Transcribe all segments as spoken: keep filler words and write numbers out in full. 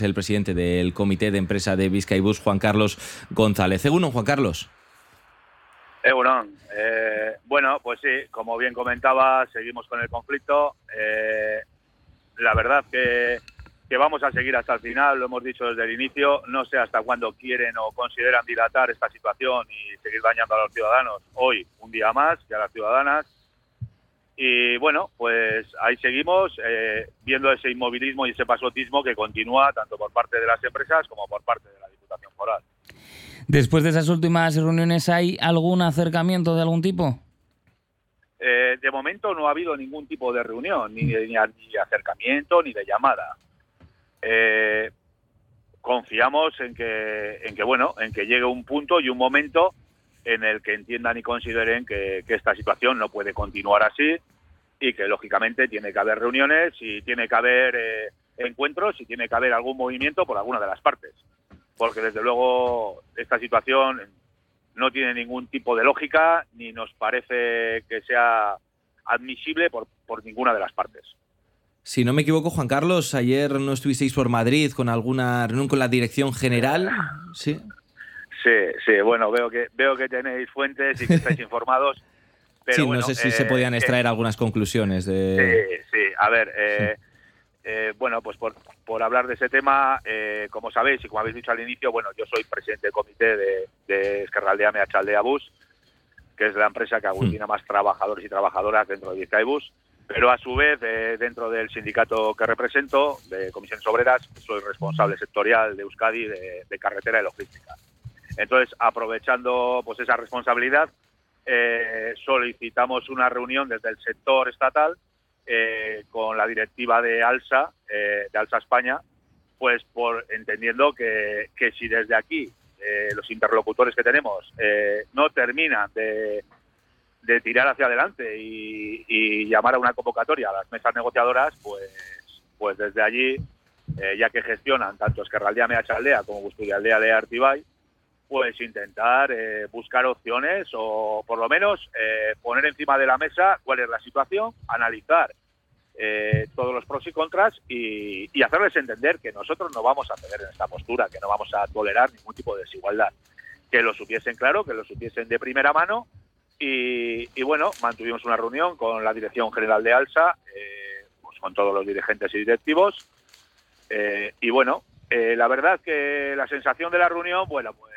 El presidente del comité de empresa de Bizkaibus, Juan Carlos González. Egunon, Juan Carlos. Egunon. Eh, bueno, pues sí, como bien comentaba, seguimos con el conflicto. Eh, la verdad que, que vamos a seguir hasta el final, lo hemos dicho desde el inicio. No sé hasta cuándo quieren o consideran dilatar esta situación y seguir dañando a los ciudadanos. Hoy, un día más, y a las ciudadanas. Y bueno, pues ahí seguimos eh, viendo ese inmovilismo y ese pasotismo que continúa tanto por parte de las empresas como por parte de la Diputación Foral. Después de esas últimas reuniones, ¿hay algún acercamiento de algún tipo? Eh, de momento no ha habido ningún tipo de reunión, ni de, ni de acercamiento, ni de llamada. Eh, confiamos en que, en que, bueno, en que llegue un punto y un momento en el que entiendan y consideren que, que esta situación no puede continuar así y que, lógicamente, tiene que haber reuniones y tiene que haber eh, encuentros y tiene que haber algún movimiento por alguna de las partes. Porque, desde luego, esta situación no tiene ningún tipo de lógica ni nos parece que sea admisible por, por ninguna de las partes. Si no me equivoco, Juan Carlos, ayer no estuvisteis por Madrid con alguna reunión con la dirección general, ¿sí? Sí, sí, bueno, veo que veo que tenéis fuentes y que estáis informados. Pero sí, bueno, no sé si eh, se podían extraer eh, algunas conclusiones de... Sí, sí, a ver, eh, sí. eh, bueno, pues por, por hablar de ese tema, eh, como sabéis y como habéis dicho al inicio, bueno, yo soy presidente del comité de, de Ezkerraldea Meatzaldea Bus, que es la empresa que aglutina más trabajadores y trabajadoras dentro de Bizkaibus, pero a su vez, eh, dentro del sindicato que represento, de Comisiones Obreras, soy responsable sectorial de Euskadi de, de carretera y logística. Entonces, aprovechando pues esa responsabilidad, eh, solicitamos una reunión desde el sector estatal eh, con la directiva de ALSA, eh, de ALSA España, pues por entendiendo que, que si desde aquí eh, los interlocutores que tenemos eh, no terminan de, de tirar hacia adelante y, y llamar a una convocatoria a las mesas negociadoras, pues, pues desde allí, eh, ya que gestionan tanto Ezkerraldea Meatzaldea como Busturialdea de Artibay, pues intentar eh, buscar opciones o por lo menos eh, poner encima de la mesa cuál es la situación, analizar eh, todos los pros y contras y, y hacerles entender que nosotros no vamos a ceder en esta postura, que no vamos a tolerar ningún tipo de desigualdad. Que lo supiesen claro, que lo supiesen de primera mano y, y bueno, mantuvimos una reunión con la Dirección General de ALSA, eh, pues con todos los dirigentes y directivos eh, y bueno, eh, la verdad que la sensación de la reunión, bueno, pues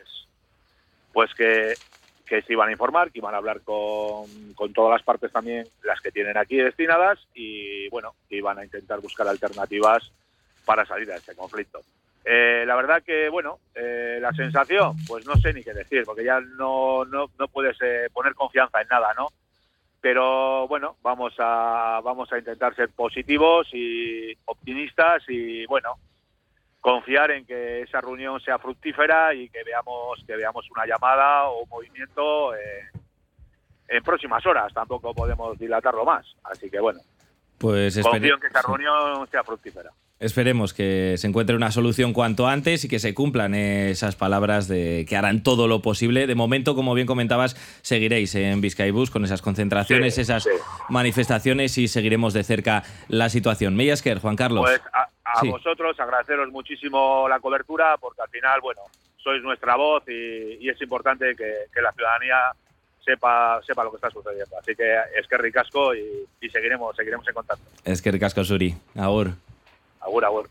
pues que, que se iban a informar, que iban a hablar con, con todas las partes también, las que tienen aquí destinadas, y bueno, que iban a intentar buscar alternativas para salir de este conflicto. Eh, la verdad que, bueno, eh, la sensación, pues no sé ni qué decir, porque ya no, no, no puedes eh, poner confianza en nada, ¿no? Pero bueno, vamos a, vamos a intentar ser positivos y optimistas y bueno, confiar en que esa reunión sea fructífera y que veamos que veamos una llamada o un movimiento eh, en próximas horas. Tampoco podemos dilatarlo más. Así que bueno, pues confío en que esa reunión sea fructífera. Esperemos que se encuentre una solución cuanto antes y que se cumplan esas palabras de que harán todo lo posible. De momento, como bien comentabas, seguiréis en Bizkaibus con esas concentraciones, sí, esas sí. manifestaciones y seguiremos de cerca la situación. Mella Esker, Juan Carlos. Pues a, a sí. vosotros agradeceros muchísimo la cobertura porque al final, bueno, sois nuestra voz y, y es importante que, que la ciudadanía sepa sepa lo que está sucediendo. Así que eskerrik asko y, y seguiremos seguiremos en contacto. Eskerrik asko zuri. Agur. Agur, agur.